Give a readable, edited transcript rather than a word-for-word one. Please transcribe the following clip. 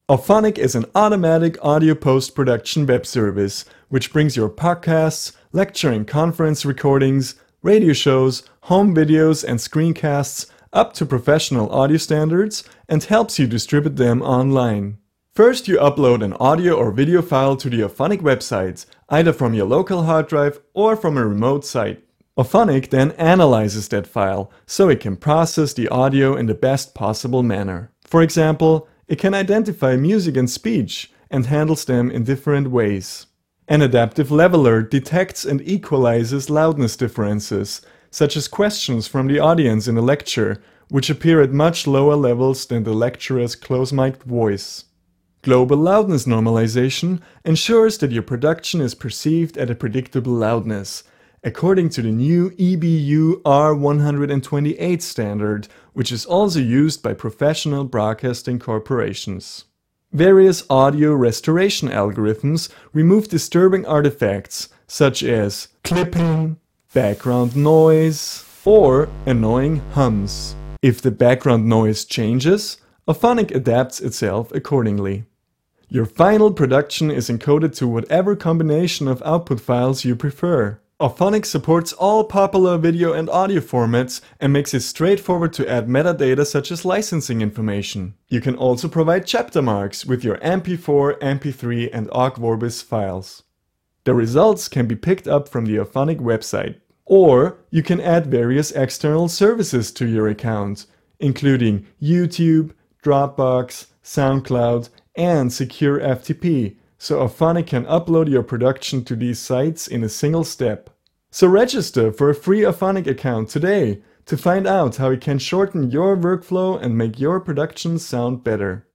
Auphonic is an automatic audio post-production web service which brings your podcasts, lecture and conference recordings, radio shows, home videos and screencasts up to professional audio standards and helps you distribute them online. First, you upload an audio or video file to the Auphonic website, either from your local hard drive or from a remote site. Auphonic then analyzes that file so it can process the audio in the best possible manner. For example, it can identify music and speech and handles them in different ways. An adaptive leveler detects and equalizes loudness differences, such as questions from the audience in a lecture, which appear at much lower levels than the lecturer's close-mic'd voice. Global loudness normalization ensures that your production is perceived at a predictable loudness, according to the new EBU R128 standard, which is also used by professional broadcasting corporations. Various audio restoration algorithms remove disturbing artifacts, such as clipping, background noise, or annoying hums. If the background noise changes, Auphonic adapts itself accordingly. Your final production is encoded to whatever combination of output files you prefer. Auphonic supports all popular video and audio formats and makes it straightforward to add metadata such as licensing information. You can also provide chapter marks with your MP4, MP3 and Ogg Vorbis files. The results can be picked up from the Auphonic website. Or you can add various external services to your account, including YouTube, Dropbox, SoundCloud, and Secure FTP, so Auphonic can upload your production to these sites in a single step. So register for a free Auphonic account today to find out how it can shorten your workflow and make your productions sound better.